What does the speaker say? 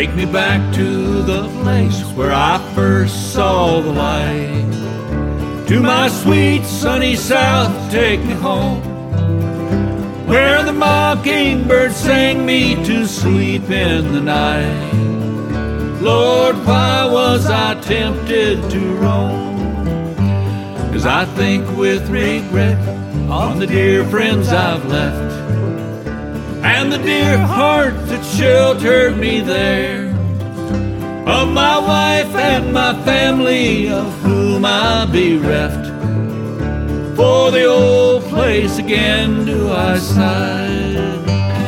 Take me back to the place where I first saw the light. To my sweet sunny south, take me home, where the mockingbird sang me to sleep in the night. Lord, why was I tempted to roam? As I think with regret on the dear friends I've left, and the dear heart that sheltered me there, of my wife and my family of whom I bereft. For the old place again do I sigh.